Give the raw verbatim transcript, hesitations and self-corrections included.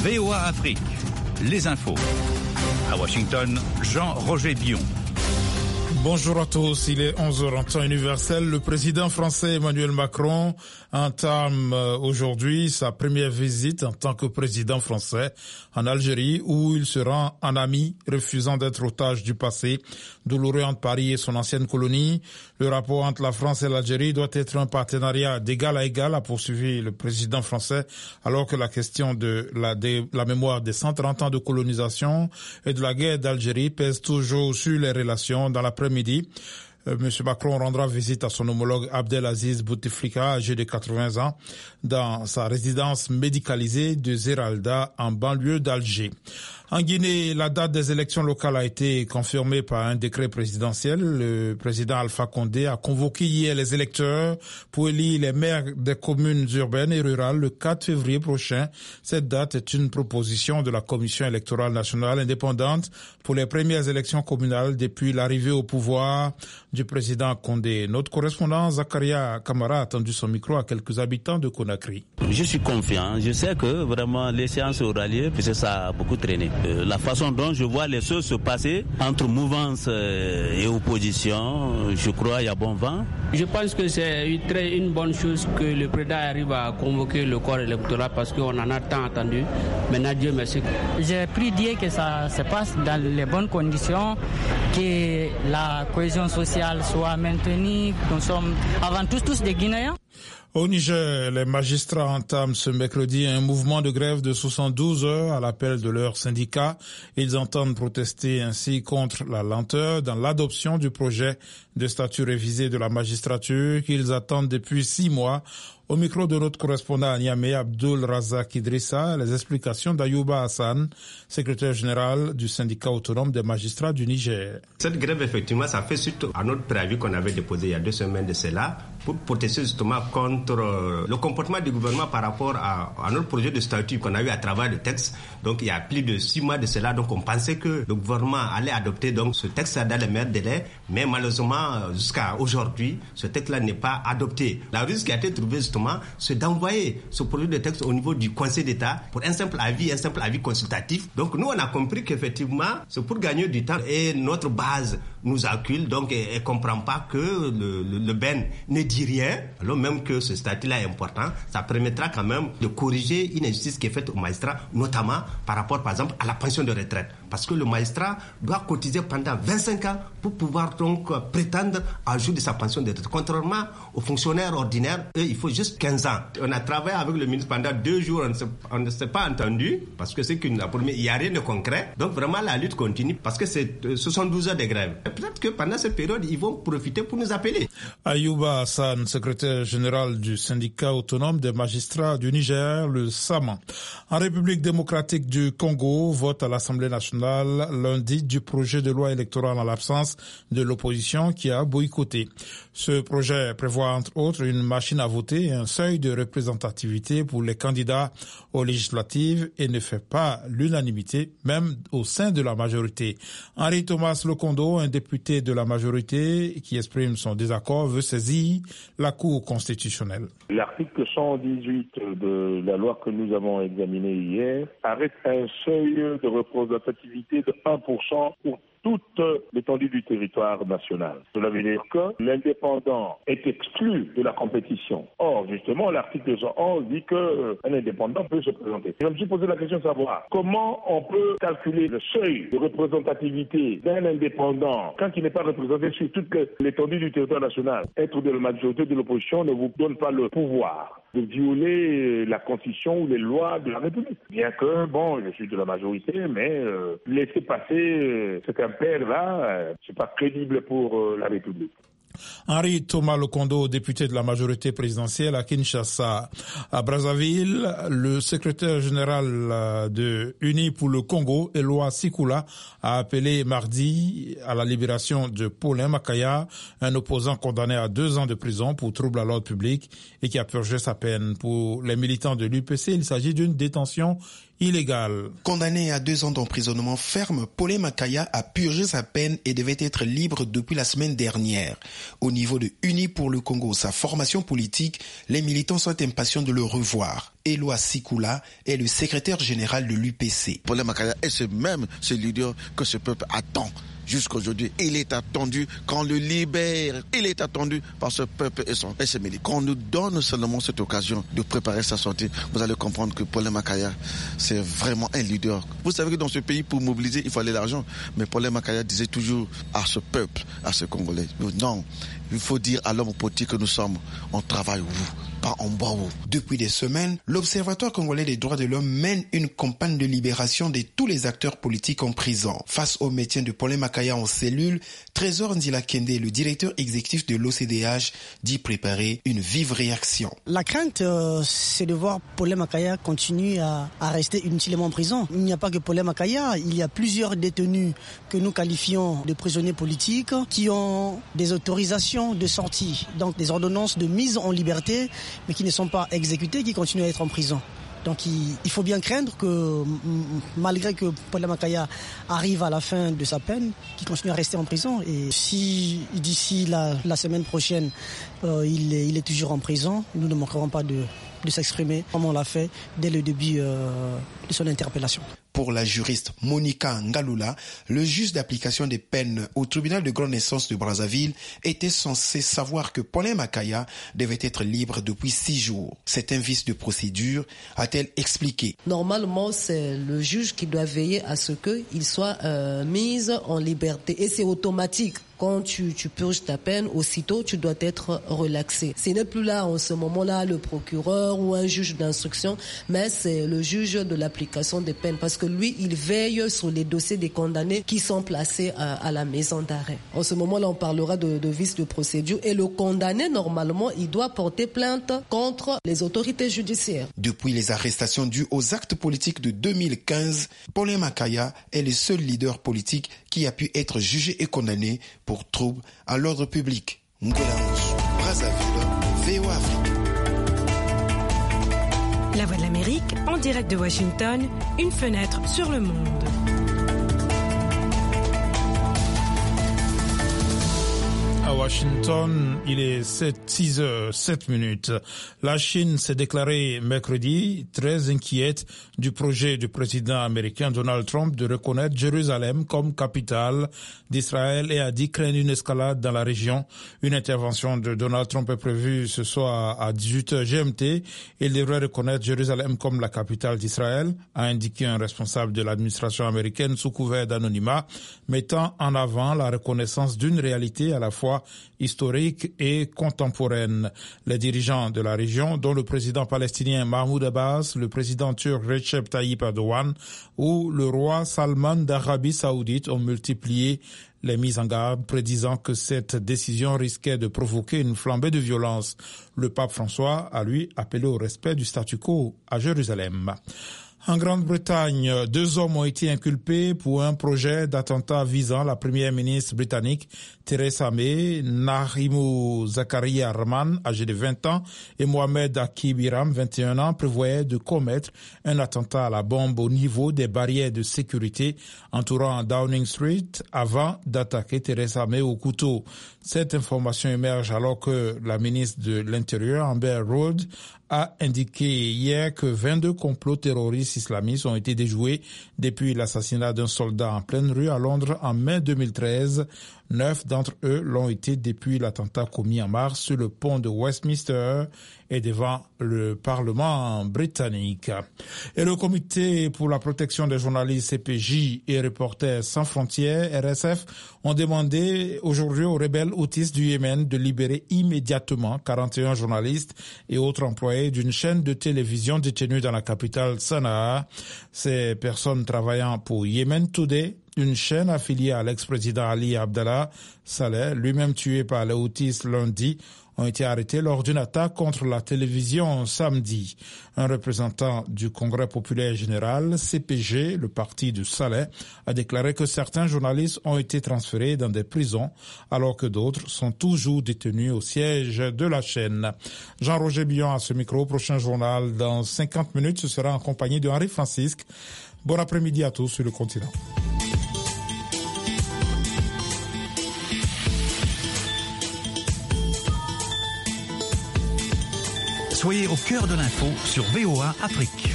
V O A Afrique, les infos. À Washington, Jean-Roger Bion. Bonjour à tous, il est onze heures en temps universel. Le président français Emmanuel Macron entame aujourd'hui sa première visite en tant que président français en Algérie, où il se rend en ami, refusant d'être otage du passé, douloureux entre Paris et son ancienne colonie. Le rapport entre la France et l'Algérie doit être un partenariat d'égal à égal, a poursuivi le président français, alors que la question de la, de la mémoire des cent trente ans de colonisation et de la guerre d'Algérie pèse toujours sur les relations. Dans l'après-midi, euh, M. Macron rendra visite à son homologue Abdelaziz Bouteflika, âgé de quatre-vingts ans, dans sa résidence médicalisée de Zeralda, en banlieue d'Alger. En Guinée, la date des élections locales a été confirmée par un décret présidentiel. Le président Alpha Condé a convoqué hier les électeurs pour élire les maires des communes urbaines et rurales le quatre février prochain. Cette date est une proposition de la Commission électorale nationale indépendante pour les premières élections communales depuis l'arrivée au pouvoir du président Condé. Notre correspondant Zakaria Kamara a tendu son micro à quelques habitants de Conakry. Je suis confiant. Je sais que vraiment les séances aura lieu puisque ça a beaucoup traîné. La façon dont je vois les choses se passer entre mouvance et opposition, je crois qu'il y a bon vent. Je pense que c'est une, très, une bonne chose que le président arrive à convoquer le corps électoral parce qu'on en a tant attendu. Maintenant, Dieu merci. J'ai pris Dieu que ça se passe dans les bonnes conditions, que la cohésion sociale soit maintenue. Nous sommes avant tout tous des Guinéens. Au Niger, les magistrats entament ce mercredi un mouvement de grève de soixante-douze heures à l'appel de leur syndicat. Ils entendent protester ainsi contre la lenteur dans l'adoption du projet de statut révisé de la magistrature qu'ils attendent depuis six mois. Au micro de notre correspondant à Niamey, Abdul Razak Idrissa, les explications d'Ayouba Hassan, secrétaire général du syndicat autonome des magistrats du Niger. Cette grève, effectivement, ça fait suite à notre préavis qu'on avait déposé il y a deux semaines de cela pour protester justement contre le comportement du gouvernement par rapport à, à notre projet de statut qu'on a eu à travers le texte. Donc, il y a plus de six mois de cela. Donc, on pensait que le gouvernement allait adopter donc ce texte dans les meilleurs délais. Mais malheureusement, jusqu'à aujourd'hui, ce texte-là n'est pas adopté. La ruse qui a été trouvée justement, c'est d'envoyer ce projet de texte au niveau du Conseil d'État pour un simple avis, un simple avis consultatif. Donc, nous, on a compris qu'effectivement, c'est pour gagner du temps et notre base nous accule, donc elle ne comprend pas que le, le, le B E N ne dit rien, alors même que ce statut-là est important, ça permettra quand même de corriger une injustice qui est faite aux magistrats, notamment par rapport, par exemple, à la pension de retraite. Parce que le magistrat doit cotiser pendant vingt-cinq ans pour pouvoir donc prétendre à jour de sa pension de retraite. Contrairement aux fonctionnaires ordinaires, eux, il faut juste quinze ans. On a travaillé avec le ministre pendant deux jours, on ne s'est, on ne s'est pas entendu, parce que c'est qu'une première, il n'y a rien de concret. Donc vraiment, la lutte continue, parce que c'est soixante-douze heures de grève. Peut-être que pendant cette période, ils vont profiter pour nous appeler. Ayouba Hassan, secrétaire général du syndicat autonome des magistrats du Niger, le SAMA. En République démocratique du Congo, vote à l'Assemblée nationale lundi du projet de loi électorale en l'absence de l'opposition qui a boycotté. Ce projet prévoit entre autres une machine à voter et un seuil de représentativité pour les candidats aux législatives et ne fait pas l'unanimité, même au sein de la majorité. Henri Thomas Lokondo, un député de la majorité qui exprime son désaccord, veut saisir la Cour constitutionnelle. L'article cent dix-huit de la loi que nous avons examinée hier arrête un seuil de représentativité de un pour cent pour toute l'étendue du territoire national. Cela veut dire que l'indépendant est exclu de la compétition. Or, justement, l'article cent onze dit qu'un indépendant peut se présenter. Je me suis posé la question de savoir comment on peut calculer le seuil de représentativité d'un indépendant quand il n'est pas représenté sur toute l'étendue du territoire national. Être de la majorité de l'opposition ne vous donne pas le pouvoir de violer la constitution ou les lois de la République. Bien que, bon, je suis de la majorité, mais euh, laisser passer euh, cet impair-là, euh, c'est pas crédible pour euh, la République. Henri Thomas Lokondo, député de la majorité présidentielle à Kinshasa. À Brazzaville, le secrétaire général de Unis pour le Congo, Eloi Sikula, a appelé mardi à la libération de Paulin Makaya, un opposant condamné à deux ans de prison pour trouble à l'ordre public et qui a purgé sa peine. Pour les militants de l'U P C, il s'agit d'une détention illégale. Condamné à deux ans d'emprisonnement ferme, Paulin Makaya a purgé sa peine et devait être libre depuis la semaine dernière. Au niveau de Unis pour le Congo, sa formation politique, les militants sont impatients de le revoir. Éloi Sikula est le secrétaire général de l'U P C. Paul Makaya est ce même ce leader que ce peuple attend. Jusqu'aujourd'hui, il est attendu qu'on le libère. Il est attendu par ce peuple et son et ses militants. Qu'on nous donne seulement cette occasion de préparer sa sortie. Vous allez comprendre que Paul Makaya, c'est vraiment un leader. Vous savez que dans ce pays, pour mobiliser, il fallait l'argent. Mais Paul Makaya disait toujours à ce peuple, à ce Congolais, non, il faut dire à l'homme politique que nous sommes, on travaille où, pas en bas où. Depuis des semaines, l'Observatoire congolais des droits de l'homme mène une campagne de libération de tous les acteurs politiques en prison. Face au maintien de Paul Makaya en cellule, Trésor Ndila Kende, le directeur exécutif de l'O C D H, dit préparer une vive réaction. La crainte, euh, c'est de voir Paul Makaya continuer à, à rester inutilement en prison. Il n'y a pas que Paul Makaya, il y a plusieurs détenus que nous qualifions de prisonniers politiques qui ont des autorisations de sortie, donc des ordonnances de mise en liberté, mais qui ne sont pas exécutées, qui continuent à être en prison. Donc il, il faut bien craindre que, malgré que Paul Makaya arrive à la fin de sa peine, qu'il continue à rester en prison. Et si d'ici la, la semaine prochaine, euh, il, est, il est toujours en prison, nous ne manquerons pas de, de s'exprimer, comme on l'a fait dès le début euh, de son interpellation. Pour la juriste Monica Ngalula, le juge d'application des peines au tribunal de grande instance de Brazzaville était censé savoir que Paul Makaya devait être libre depuis six jours. C'est un vice de procédure, a-t-elle expliqué. Normalement, c'est le juge qui doit veiller à ce qu'il soit euh, mis en liberté. Et c'est automatique. Quand tu, tu purges ta peine, aussitôt, tu dois être relaxé. Ce n'est plus là, en ce moment-là, le procureur ou un juge d'instruction, mais c'est le juge de l'application des peines. Parce que lui, il veille sur les dossiers des condamnés qui sont placés à, à la maison d'arrêt. En ce moment-là, on parlera de, de vice de procédure. Et le condamné, normalement, il doit porter plainte contre les autorités judiciaires. Depuis les arrestations dues aux actes politiques de deux mille quinze, Paul Makaya est le seul leader politique qui a pu être jugé et condamné pour trouble à l'ordre public. Ngolamos, Brazzaville, V O A Afrique. La Voix de l'Amérique, en direct de Washington, une fenêtre sur le monde. À Washington, il est six heures sept minutes. La Chine s'est déclarée mercredi très inquiète du projet du président américain Donald Trump de reconnaître Jérusalem comme capitale d'Israël et a dit craindre une escalade dans la région. Une intervention de Donald Trump est prévue ce soir à dix-huit heures G M T. Il devrait reconnaître Jérusalem comme la capitale d'Israël, a indiqué un responsable de l'administration américaine sous couvert d'anonymat, mettant en avant la reconnaissance d'une réalité à la fois historique et contemporaine. Les dirigeants de la région, dont le président palestinien Mahmoud Abbas, le président turc Recep Tayyip Erdogan ou le roi Salman d'Arabie Saoudite, ont multiplié les mises en garde, prédisant que cette décision risquait de provoquer une flambée de violence. Le pape François a, lui, appelé au respect du statu quo à Jérusalem. En Grande-Bretagne, deux hommes ont été inculpés pour un projet d'attentat visant la première ministre britannique Theresa May. Narimou Zakaria Rahman, âgé de vingt ans, et Mohamed Akib Iram, vingt et un ans, prévoyaient de commettre un attentat à la bombe au niveau des barrières de sécurité entourant Downing Street avant d'attaquer Theresa May au couteau. Cette information émerge alors que la ministre de l'Intérieur, Amber Rudd, a indiqué hier que vingt-deux complots terroristes islamistes ont été déjoués depuis l'assassinat d'un soldat en pleine rue à Londres en mai deux mille treize. Neuf d'entre eux l'ont été depuis l'attentat commis en mars sur le pont de Westminster et devant le Parlement britannique. Et le Comité pour la protection des journalistes C P J et Reporters sans frontières, R S F, ont demandé aujourd'hui aux rebelles houthis du Yémen de libérer immédiatement quarante et un journalistes et autres employés d'une chaîne de télévision détenue dans la capitale Sanaa. Ces personnes travaillant pour Yemen Today, une chaîne affiliée à l'ex-président Ali Abdallah Saleh, lui-même tué par les Houthis lundi, ont été arrêtés lors d'une attaque contre la télévision samedi. Un représentant du Congrès populaire général, C P G, le parti de Saleh, a déclaré que certains journalistes ont été transférés dans des prisons, alors que d'autres sont toujours détenus au siège de la chaîne. Jean-Roger Billon à ce micro. Prochain journal dans cinquante minutes. Ce sera en compagnie de Henri Francisque. Bon après-midi à tous sur le continent. Soyez au cœur de l'info sur V O A Afrique.